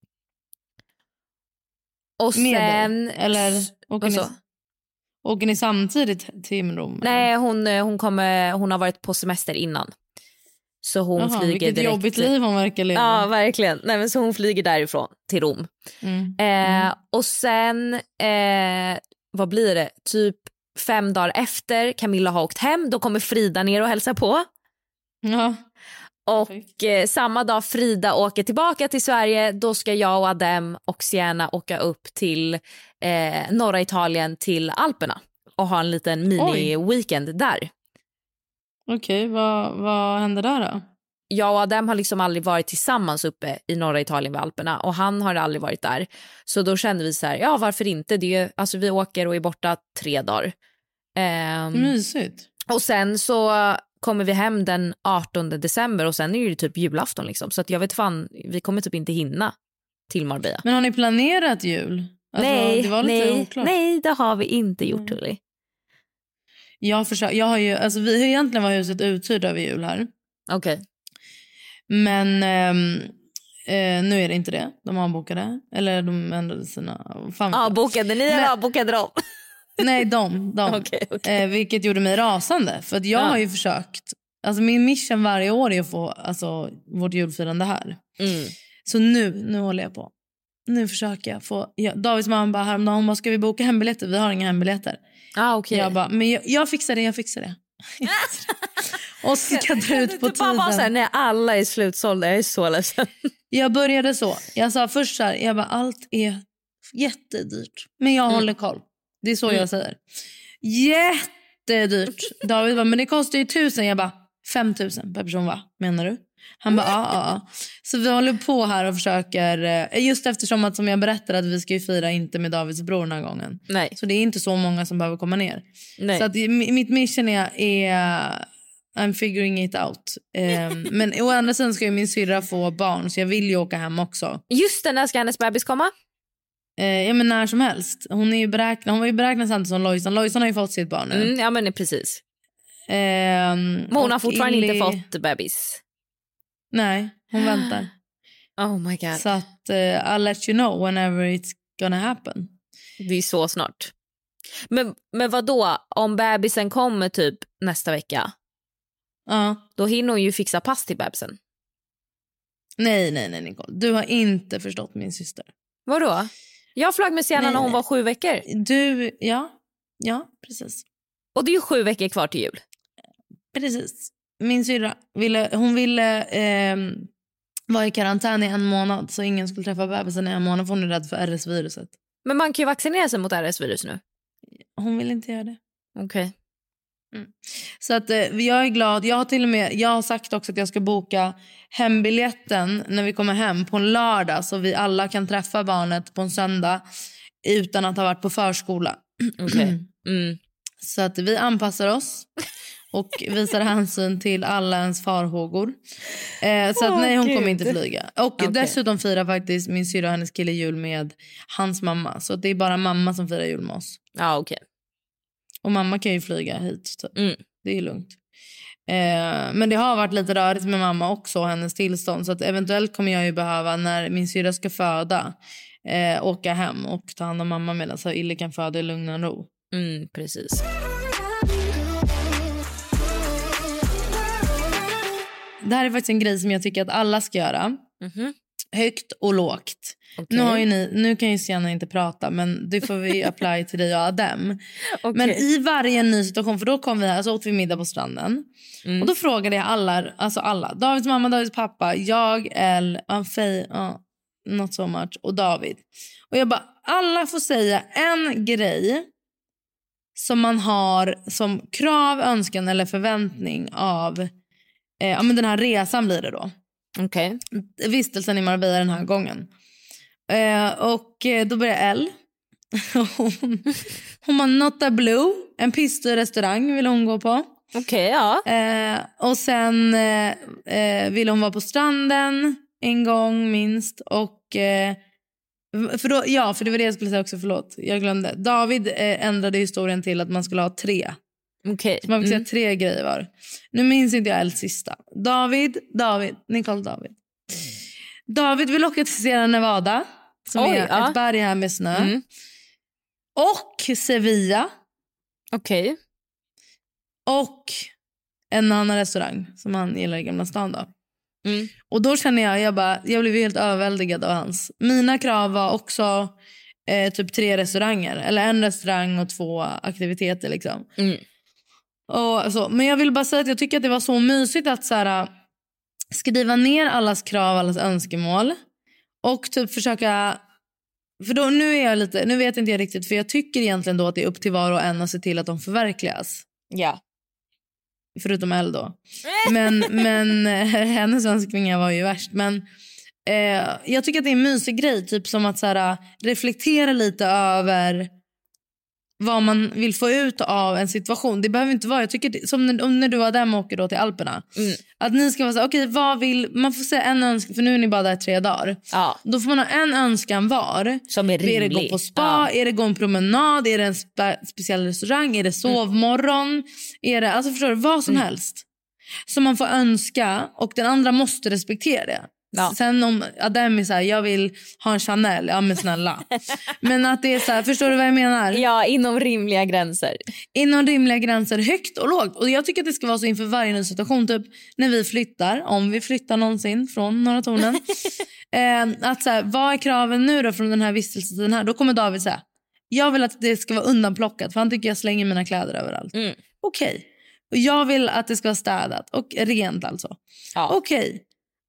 Och sen... Med eller åker ni, åker ni samtidigt till Rom? Nej, hon, hon, kommer, hon har varit på semester innan. Så hon Aha, flyger vilket direkt. jobbigt liv hon verkar leva. Ja, verkligen. Nej, men så hon flyger därifrån till Rom. Mm. Eh, mm. Och sen, eh, vad blir det? Typ fem dagar efter Camilla har åkt hem, då kommer Frida ner och hälsar på. Ja. Och eh, samma dag Frida åker tillbaka till Sverige, då ska jag och Adem och Sienna åka upp till eh, norra Italien, till Alperna. Och ha en liten mini-weekend där. Okej, vad, vad händer där då? Jag och Adem har liksom aldrig varit tillsammans uppe i norra Italien vid Alperna. Och han har aldrig varit där. Så då kände vi så här, ja varför inte? Det är ju, alltså vi åker och är borta tre dagar. Eh, Mysigt. Och sen så kommer vi hem den artonde december och sen är det ju typ julafton liksom. Så att jag vet fan, vi kommer typ inte hinna till Marbella. Men har ni planerat jul? Alltså, nej, det var lite nej, oklart. nej, det har vi inte gjort, Tully. Jag, försöker, jag har ju, alltså vi har egentligen var huset uthyrt över jul här. Okej. Okay. Men ehm, eh, nu är det inte det. De avbokade. Eller de ändrade sina... Fan, ja, bokade ni eller avbokade de? Nej, de. de. Okay, okay. Eh, vilket gjorde mig rasande. För att jag ja. har ju försökt... Alltså min mission varje år är att få alltså, vårt julfirande här. Mm. Så nu, nu håller jag på. Nu försöker jag få... Ja, Davids mamma bara häromdagen, hon bara, ska vi boka hembiljetter? Vi har inga hembiljetter. Ah, okay. Jag bara, men jag, jag fixar det, jag fixar det. Och ska dra ut på tiden. Bara så här, när alla är slutsålda, jag är så ledsen. Jag började så. Jag sa först så här, jag bara, allt är jättedyrt. Men jag mm. håller koll. Det är så mm. jag säger. jättedyrt. David bara, men det kostar ju tusen. Jag bara, fem tusen per person, va? Menar du? Han bara, ja, ja, ja. Så vi håller på här och försöker, just eftersom att som jag berättade att vi ska ju fira inte med Davids bror den här gången. Nej. Så det är inte så många som behöver komma ner. Nej. Så att mitt mission är, är I'm figuring it out. Um, men å andra sidan ska ju min syrra få barn, så jag vill ju åka hem också. Just det, när ska hennes bebis komma? Uh, ja, men när som helst. Hon, är ju beräknad, hon var ju beräknad samtidigt som Lojsan. Lojsan har ju fått sitt barn nu. Mm, ja, men precis. Um, men hon har fortfarande Illy... inte fått bebis. Nej, hon väntar. Oh my god. Så att uh, I'll let you know whenever it's gonna happen. Det är så snart. Men, men vad då? Om bebisen kommer typ nästa vecka, ja. Då hinner hon ju fixa pass till bebisen. Nej, nej, nej, Nicole. Du har inte förstått min syster. Vadå? Jag flög med Sienna när hon var sju veckor. Du, ja. Ja, precis. Och det är ju sju veckor kvar till jul. Precis. Min syrra ville, hon ville eh, vara i karantän i en månad så ingen skulle träffa bebisen i en månad, för hon är rädd för R S-viruset. Men man kan ju vaccinera sig mot R S-virus nu. Hon vill inte göra det. Okej. Okay. Mm. Så att eh, jag är glad. Jag har till och med jag har sagt också att jag ska boka hembiljetten när vi kommer hem på en lördag, så vi alla kan träffa barnet på en söndag utan att ha varit på förskola. Okej. Okay. Mm. Så att vi anpassar oss och visar hänsyn till alla ens farhågor. Eh, så att nej, hon kommer inte flyga. Och okay. Dessutom firar faktiskt min syrra och hennes kille jul med hans mamma. Så det är bara mamma som firar jul med oss. Ja, okej. Okay. Och mamma kan ju flyga hit typ. Mm. Det är lugnt. Eh, men det har varit lite rörigt med mamma också och hennes tillstånd. Så att eventuellt kommer jag ju behöva, när min syrra ska föda, eh, åka hem och ta hand om mamma medan så Ille kan föda i lugn och ro. Mm, precis. Det här är faktiskt en grej som jag tycker att alla ska göra. Mm-hmm. Högt och lågt. Okay. Nu, har ju ni, nu kan ju Sienna inte prata, men det får vi apply till dig och Adem. Okay. Men i varje ny situation, för då kom vi här, så åt vi middag på stranden. Mm. Och då frågade jag alla, alltså alla. Davids mamma, Davids pappa, jag, El, Fej, uh, not so much, och David. Och jag bara, alla får säga en grej som man har som krav, önskan eller förväntning av eh, ja, men den här resan blir det då. Okej. Okay. Vistelsen i Marbella den här gången. Eh, och eh, då börjar Elle. hon, hon var Nota Blue. En pissig restaurang vill hon gå på. Okej, okay, ja. Eh, och sen eh, vill hon vara på stranden en gång minst. Och eh, för då, ja, för det var det jag skulle säga också, förlåt. Jag glömde. David eh, ändrade historien till att man skulle ha tre. Okay. Så man fick mm. säga tre grejer var. Nu minns inte jag Els sista. David, David, Nicole David. David vill åka till Sierra Nevada, som Oj, är ja. ett berg här med snö. Mm. Och Sevilla. Okej. Okay. Och en annan restaurang som han gillar i Gamla stan då. Mm. Och då känner jag, jag bara, jag blev helt överväldigad av hans. Mina krav var också eh, typ tre restauranger. Eller en restaurang och två aktiviteter liksom. Mm. Och så. Men jag vill bara säga att jag tycker att det var så mysigt att så här, skriva ner allas krav, allas önskemål. Och typ försöka... För då, nu är jag lite, nu vet inte jag riktigt, för jag tycker egentligen då att det är upp till var och en att se till att de förverkligas. Ja. Förutom Elle då. Men, men hennes önskningar var ju värst. Men eh, jag tycker att det är en mysig grej. Typ som att så här, reflektera lite över vad man vill få ut av en situation. Det behöver inte vara, jag tycker det, som när, när du och dem åker då till Alperna. Mm. Att ni ska vara så, okej, okay, vad vill, man får säga en önskan, för nu är ni bara där tre dagar. Ja. Då får man ha en önskan var. Som är rimlig. Är det gå på spa, ja. Är det gå en promenad, är det en spe, speciell restaurang, är det sovmorgon, mm. är det, alltså förstår du, vad som mm. helst. Som man får önska, och den andra måste respektera det. Ja. Sen om Adam är så här, jag vill ha en Chanel, ja men snälla. Men att det är så här, förstår du vad jag menar? Ja, inom rimliga gränser. Inom rimliga gränser, högt och lågt. Och jag tycker att det ska vara så inför varje ny situation. Typ när vi flyttar, om vi flyttar någonsin från Norra Tornen. eh, att så här, vad är kraven nu då från den här vistelsen här? Då kommer David säga, jag vill att det ska vara undanplockat, för han tycker jag slänger mina kläder överallt. Mm. Okej. Okay. Och jag vill att det ska vara städat och rent alltså. Ja. Okej. Okay.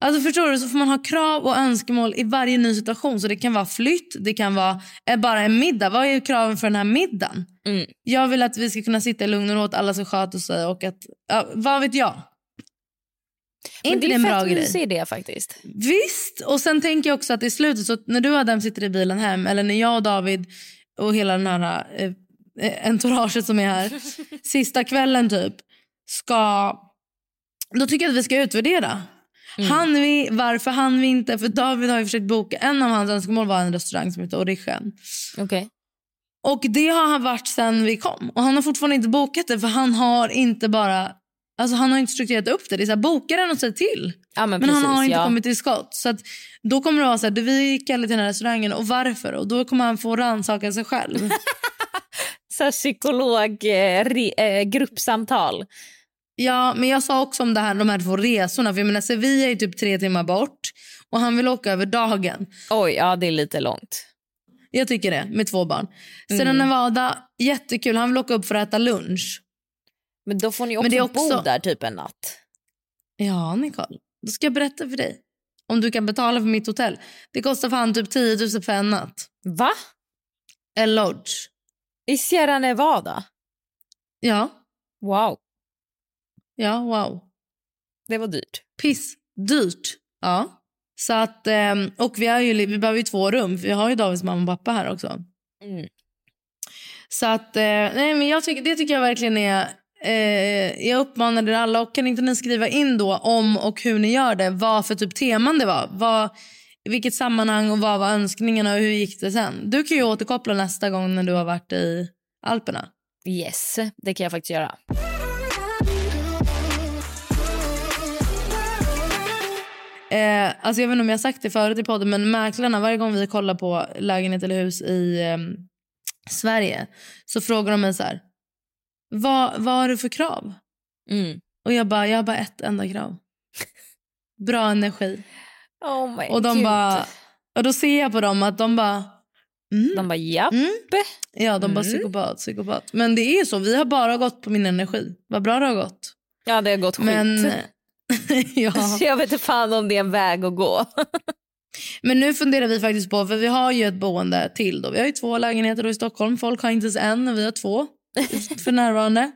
Alltså förstår du, så får man ha krav och önskemål i varje ny situation. Så det kan vara flytt, det kan vara eh, bara en middag. Vad är kraven för den här middagen? Mm. Jag vill att vi ska kunna sitta i lugn och ro, att alla ska sköta sig och att, ja, vad vet jag. Men inte det är en bra fett grej. mysig idé faktiskt. Visst, och sen tänker jag också att i slutet, så när du och Adam sitter i bilen hem, eller när jag och David och hela den här eh, entouraget som är här sista kvällen typ ska, då tycker jag att vi ska utvärdera. Mm. Han vi, varför han vi inte, för David har ju försökt boka, en av hans önskemål var en restaurang som heter Orischen. Okej. Okay. Och det har han varit sen vi kom, och han har fortfarande inte bokat det, för han har inte bara, alltså han har inte strukturerat upp det. Det är så här, boka den och säg till. Ja, men men precis, han har inte ja. kommit till skott. Så att då kommer det vara så här, vi gick aldrig till den här restaurangen, och varför? Och då kommer han få rannsaka sig själv. Så här psykolog eh, re, eh, gruppsamtal. Ja, men jag sa också om det här, de här två resorna. För jag menar, Sevilla är typ tre timmar bort, och han vill åka över dagen. Oj, ja det är lite långt. Jag tycker det, med två barn. Sen Mm. Nevada, jättekul. Han vill åka upp för att äta lunch. Men då får ni också, också bo där typ en natt. Ja, Nicole. Då ska jag berätta för dig. Om du kan betala för mitt hotell. Det kostar fan typ tio tusen för en natt. Va? En lodge. I Sierra Nevada? Ja. Wow. Ja, wow. Det var dyrt. Piss. Dyrt. Ja. Så att, och vi, är ju, vi behöver ju två rum. För vi har ju Davids mamma och pappa här också. Mm. Så att, nej men jag tycker, det tycker jag verkligen är, eh, jag uppmanar er alla, och kan inte ni skriva in då om och hur ni gör det, vad för typ teman det var, vad, vilket sammanhang och vad var önskningarna och hur gick det sen. Du kan ju återkoppla nästa gång när du har varit i Alperna. Yes, det kan jag faktiskt göra. Eh, alltså jag vet inte om jag har sagt det förut i podden, men mäklarna, varje gång vi kollar på lägenhet eller hus i eh, Sverige, så frågar de mig så här: vad, vad har du för krav? Mm. Och jag bara, jag har bara ett enda krav. Bra energi. Oh my och de God. bara, och då ser jag på dem att de bara, mm, de bara japp. Mm. Ja, de bara Mm. psykopat, psykopat. Men det är så, vi har bara gått på min energi. Vad bra det har gått. Ja, det har gått skit. Men ja. Så jag vet inte fan om det är en väg att gå. Men nu funderar vi faktiskt på, för vi har ju ett boende till då. Vi har ju två lägenheter då i Stockholm. Folk har inte ens en, och vi har två för närvarande.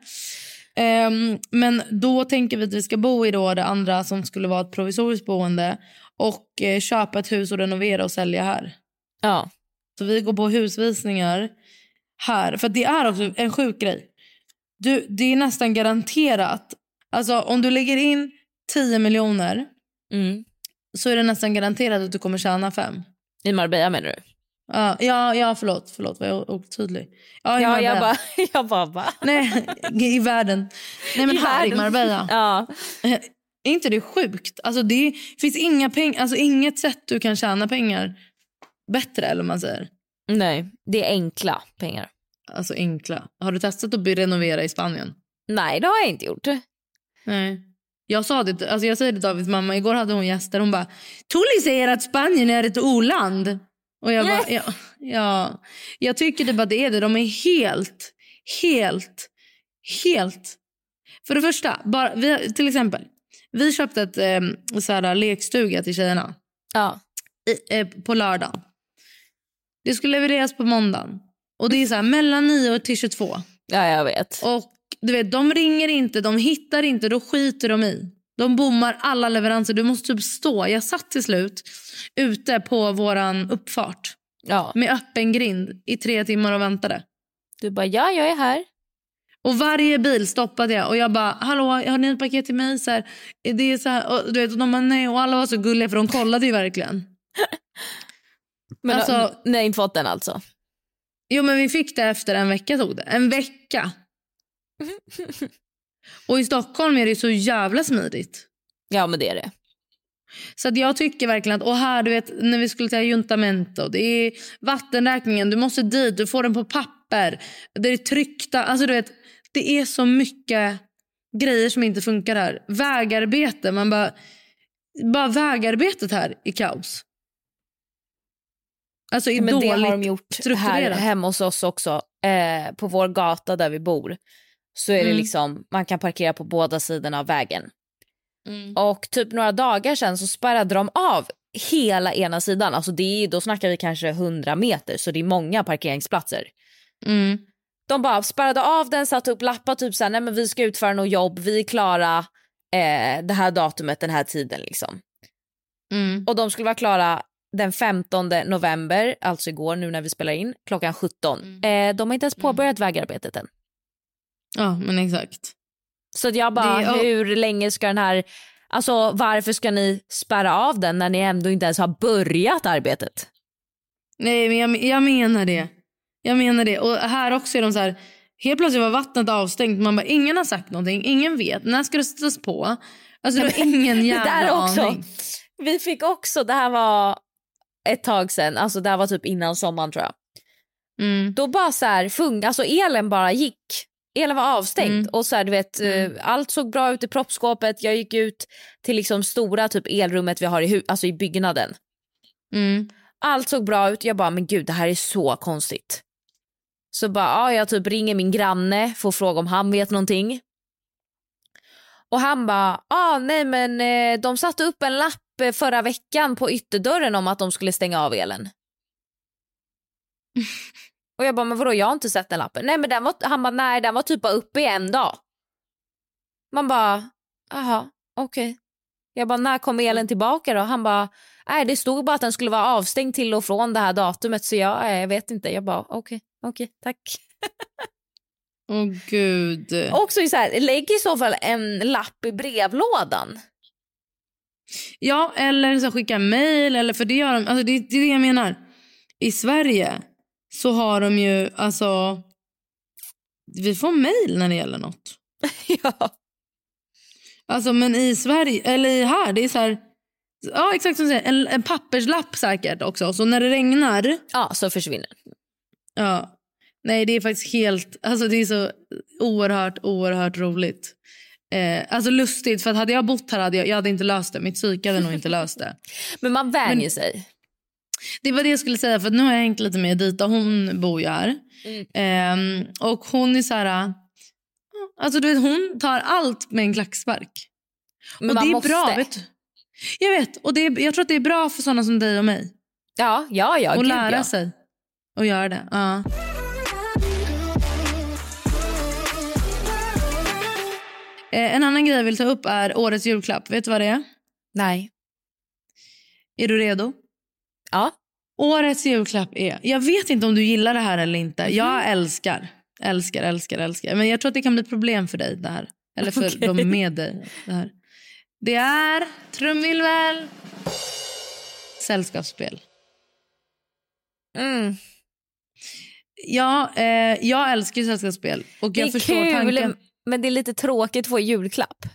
Um, men då tänker vi att vi ska bo i då det andra som skulle vara ett provisoriskt boende, och eh, köpa ett hus och renovera och sälja här. Ja. Så vi går på husvisningar här. För det är också en sjuk grej. Du, det är nästan garanterat. Alltså om du lägger in tio miljoner Mm. så är det nästan garanterat att du kommer tjäna fem. I Marbella menar du? Ja, ja, ja förlåt, förlåt var jag otydlig. Ja, ja jag bara, jag bara va? Nej, i världen. Nej men I här världen. i Marbella. Ja. Är inte det sjukt? Alltså det finns inga pengar, alltså inget sätt du kan tjäna pengar bättre, eller man säger. Nej, det är enkla pengar. Alltså enkla. Har du testat att renovera i Spanien? Nej, det har jag inte gjort. Nej. Jag sa det, alltså jag säger det till Davids mamma. Igår hade hon gäster. Hon bara, Tully säger att Spanien är ett oland. Och jag bara, ja, ja. Jag tycker det bara det är det. De är helt, helt, helt. För det första, bara, vi, till exempel. Vi köpte ett eh, så här, lekstuga till tjejerna. Ja. I, eh, på lördagen. Det skulle levereras på måndagen. Och det är så här mellan nio till tjugotvå. Ja, jag vet. Och du vet, de ringer inte, de hittar inte, då skiter de i. De bommar alla leveranser. Du måste typ stå. Jag satt till slut ute på våran uppfart. Ja. Med öppen grind i tre timmar och väntade. Du bara, ja, jag är här. Och varje bil stoppade jag. Och jag bara, hallå, har ni ett paket till mig? Så här, det är så här, och, du vet, och de bara, nej. Och alla var så gulliga, för de kollade ju verkligen. Men alltså, då, ni har inte fått den alltså? Jo, men vi fick det efter en vecka tog det. En vecka. Och i Stockholm är det så jävla smidigt. Ja, men det är det. Så att jag tycker verkligen att, och här du vet, när vi skulle till Juntamento, det är vattenräkningen, du måste dit, du får den på papper, det är tryckta, alltså du vet, det är så mycket grejer som inte funkar här. Vägarbete, man bara, bara vägarbetet här i kaos. Alltså är men dåligt det har de gjort strukturerat. här hemma hos oss också. Eh, på vår gata där vi bor så är mm. det liksom, man kan parkera på båda sidorna av vägen. Mm. Och typ några dagar sedan så spärrade de av hela ena sidan. Alltså det är, då snackar vi kanske hundra meter, så det är många parkeringsplatser. Mm. De bara spärrade av den, satte upp lappar typ såhär, nej men vi ska utföra något jobb, vi är klara eh, det här datumet, den här tiden liksom. Mm. Och de skulle vara klara den femtonde november, alltså igår nu när vi spelar in, klockan sjutton. Mm. Eh, de har inte ens påbörjat mm. vägarbetet än. Ja, men exakt. Så jag bara, det, hur länge ska den här, alltså varför ska ni spärra av den när ni ändå inte ens har börjat arbetet? Nej, men jag, jag menar det. Jag menar det. Och här också är de så här, helt plötsligt var vattnet avstängt. Man bara, ingen har sagt någonting, ingen vet. När ska det sättas på? Alltså det var ingen jävla det där också. aning. Vi fick också, det här var ett tag sedan, alltså det här var typ innan sommaren tror jag. Mm. Då bara så här, fung, alltså elen bara gick. Elen var avstängd mm. och så här, du vet, mm. allt såg bra ut i proppskåpet. Jag gick ut till liksom stora typ elrummet vi har i, hu- alltså i byggnaden. Mm. Allt såg bra ut. Jag bara, men gud, det här är så konstigt. Så bara, ja, jag typ ringer min granne, får fråga om han vet någonting. Och han bara, ah, nej men eh, de satte upp en lapp förra veckan på ytterdörren om att de skulle stänga av elen. Och jag bara, men vadå, jag har inte sett den lappen. Nej men den var, han bara, nej den var typ bara uppe i en dag. Man bara, aha, okej. Okay. Jag bara, när kom elen tillbaka då? Han bara, nej det stod bara att den skulle vara avstängd till och från det här datumet. Så jag, jag vet inte, jag bara, okej, okay, okej, okay, tack. Åh oh, gud. Också så här, lägg i så fall en lapp i brevlådan. Ja, eller så skicka mejl, eller för det gör de, alltså det, det är det jag menar. I Sverige så har de ju, alltså vi får mejl när det gäller något. Ja. Alltså men i Sverige, eller i här, det är så här, ja exakt som du säger, en, en papperslapp säkert också. Så när det regnar, ja, så försvinner. Ja. Nej, det är faktiskt helt, alltså det är så oerhört, oerhört roligt. Eh, alltså lustigt, för att hade jag bott här hade jag, jag hade inte löst det. Mitt psyke hade nog inte löst det. Men man vänjer sig. Det var det jag skulle säga, för att nu har jag hängt lite med Dita, hon bor ju här. Mm. Eh, och hon är så här, alltså du vet, hon tar allt med en klackspark. Men och man det är måste. bra, vet du. Jag vet, och det är, jag tror att det är bra för sådana som dig och mig. Ja, ja, ja. Och gud, lära ja. sig och göra det, ja. En annan grej jag vill ta upp är årets julklapp. Vet du vad det är? Nej. Är du redo? Ja. Årets julklapp är... Jag vet inte om du gillar det här eller inte. Mm. Jag älskar, älskar, älskar, älskar. Men jag tror att det kan bli ett problem för dig det här. Eller för okay. dem med dig det här. Det är, trumvirvel, sällskapsspel. Mm. Ja, eh, jag älskar ju sällskapsspel. Och det jag är förstår kul, tanken. Men det är lite tråkigt att få julklapp.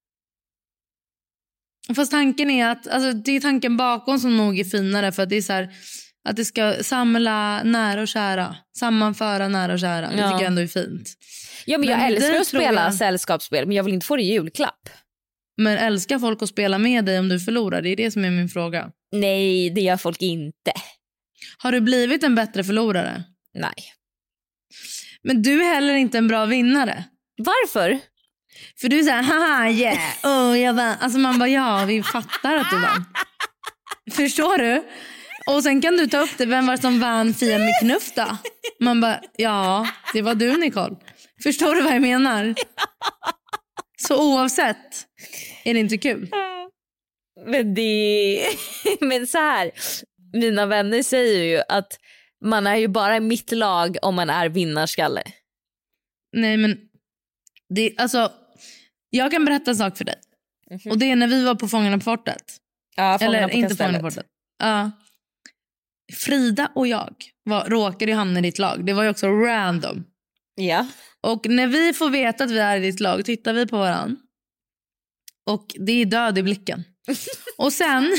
Fast tanken är att, alltså, det är tanken bakom som nog är finare. För att det är så här, att det ska samla nära och kära. Sammanföra nära och kära. Det ja. tycker jag ändå är fint. Ja, men jag men älskar att spela jag... sällskapsspel, men jag vill inte få det i julklapp. Men älskar folk att spela med dig om du förlorar? Det är det som är min fråga. Nej, det gör folk inte. Har du blivit en bättre förlorare? Nej. Men du är heller inte en bra vinnare. Varför? För du är så här, haha, yeah, oh, jag vann. Alltså man bara, ja, vi fattar att du vann. Förstår du? Och sen kan du ta upp det, vem var det som vann Fia med knuff då? Man bara, ja, det var du Nicole. Förstår du vad jag menar? Så oavsett är det inte kul. Men det... Men så här, mina vänner säger ju att man är ju bara i mitt lag om man är vinnarskalle. Nej, men det, alltså, jag kan berätta en sak för dig. Mm-hmm. Och det är när vi var på Fångarna på fortet. Ja, Fångarna Eller på inte Kastellet. Fångarna på fortet. Ja. Frida och jag var, råkade ju hamna i ditt lag. Det var ju också random. Ja. Och när vi får veta att vi är i ditt lag tittar vi på varann. Och det är död i blicken. Och sen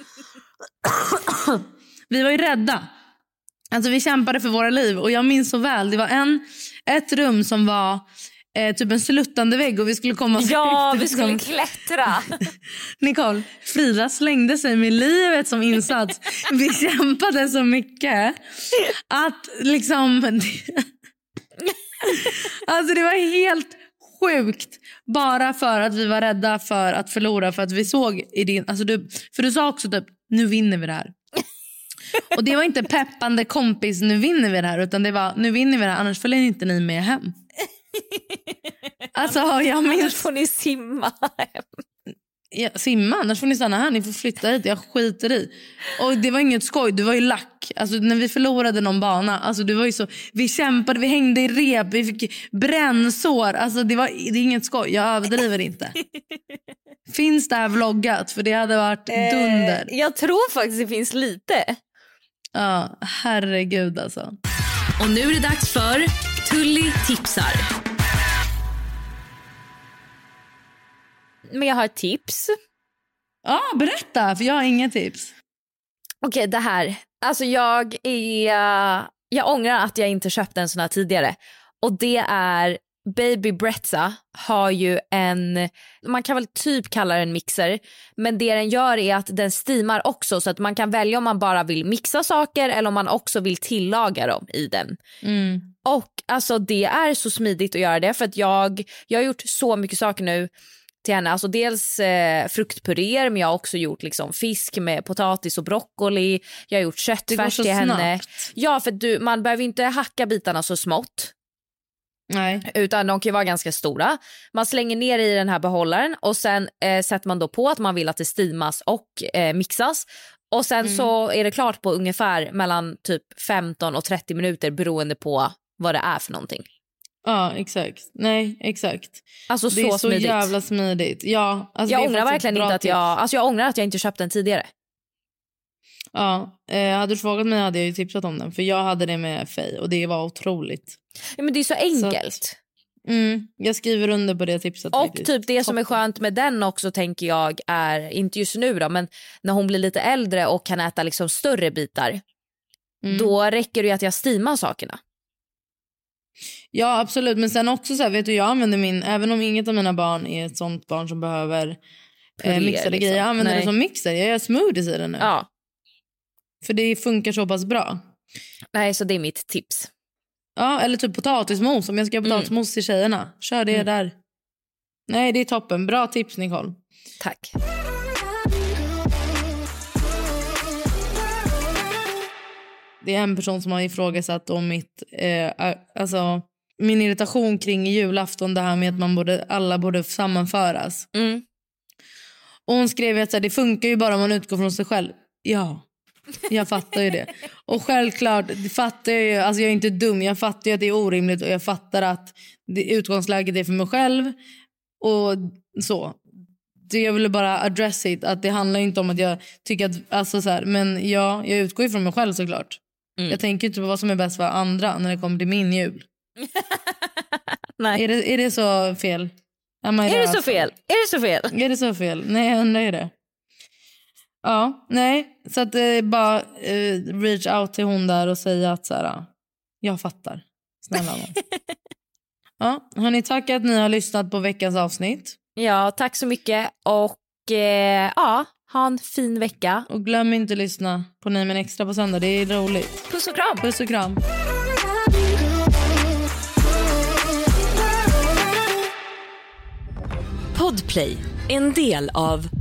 vi var ju rädda. Alltså vi kämpade för våra liv. Och jag minns så väl, det var en, ett rum som var eh, typ en sluttande vägg. Och vi skulle komma så ja, högt, vi skulle som... klättra. Nicole, Frida slängde sig med livet som insats. Vi kämpade så mycket att liksom... Alltså det var helt sjukt. Bara för att vi var rädda för att förlora. För att vi såg i din... Alltså du, för du sa också typ, nu vinner vi det här. Och det var inte peppande kompis, nu vinner vi det här. Utan det var, nu vinner vi det här, annars följer inte ni med hem. Alltså jag minns... Annars får ni simma hem. Ja, simma, annars får ni stanna här. Ni får flytta hit, jag skiter i. Och det var inget skoj, du var ju lack. Alltså när vi förlorade någon bana, alltså du var ju så, vi kämpade, vi hängde i rep, vi fick brännsår. Alltså det var, det är inget skoj, jag överdriver inte. Finns det här vloggat? För det hade varit dunder. eh, Jag tror faktiskt det finns lite. Ja, herregud alltså. Och nu är det dags för Tully tipsar. Men jag har ett tips. Ja, berätta, för jag har inga tips. Okej, okay, det här. Alltså jag är... Jag ångrar att jag inte köpte en sån här tidigare. Och det är... Baby Brezza har ju en... Man kan väl typ kalla den en mixer. Men det den gör är att den steamar också. Så att man kan välja om man bara vill mixa saker. Eller om man också vill tillaga dem i den. Mm. Och alltså det är så smidigt att göra det. För att jag, jag har gjort så mycket saker nu till henne. Alltså dels eh, fruktpuréer, men jag har också gjort liksom fisk med potatis och broccoli. Jag har gjort köttfärs till snabbt. henne. Ja, för du, man behöver inte hacka bitarna så smått. Nej. Utan de kan ju vara ganska stora. Man slänger ner i den här behållaren och sen eh, sätter man då på att man vill att det steamas och eh, mixas. Och sen mm. så är det klart på ungefär mellan typ femton och trettio minuter beroende på vad det är för någonting. Ja, exakt. Nej, exakt. Alltså det så är så smidigt. jävla smidigt. Ja, alltså jag det är ångrar verkligen inte att jag, alltså jag ångrar att jag inte köpte den tidigare. Ja, eh, hade du frågat mig hade jag ju tipsat om den. För jag hade det med Faye och det var otroligt. Ja, men det är så enkelt. Så att, mm, jag skriver under på det tipset. Och faktiskt. typ det som är skönt med den också tänker jag är, inte just nu då, men när hon blir lite äldre och kan äta liksom större bitar. Mm. Då räcker det ju att jag steamar sakerna. Ja, absolut. Men sen också så här, vet du, jag använder min, även om inget av mina barn är ett sånt barn som behöver eh, mixade liksom. grejer. Jag använder Nej. det som mixer. Jag gör smoothies i den nu. Ja. För det funkar så pass bra. Nej, så det är mitt tips. Ja, eller typ potatismos. Om jag ska ha potatismos mm. till tjejerna. Kör det mm. där. Nej, det är toppen. Bra tips, Nicole. Tack. Det är en person som har ifrågasatt om mitt, eh, alltså, min irritation kring julafton. Det här med att man borde, alla borde sammanföras. Mm. Och hon skrev att så här, det funkar ju bara om man utgår från sig själv. Ja, jag fattar ju det. Och självklart, det fattar jag ju, alltså jag är inte dum. Jag fattar ju att det är orimligt och jag fattar att det, utgångsläget är för mig själv. Och så. Det jag ville bara address it, att det handlar inte om att jag tycker att, alltså så här, men ja, jag utgår ju från mig själv såklart. Mm. Jag tänker inte på vad som är bäst för andra när det kommer till min jul. Nej. Är det, är det så fel? Är det så fel? Är det så fel? Är det så fel? Nej, jag undrar ju det. Ja, nej. Så att eh, bara eh, reach out till hon där och säga att så här, jag fattar. Snälla någon. Ja, hörni, tack att ni har lyssnat på veckans avsnitt. Ja, tack så mycket. Och eh, ja, ha en fin vecka. Och glöm inte att lyssna på Nej men extra på söndag. Det är roligt. Puss och kram. Puss och kram. Podplay, en del av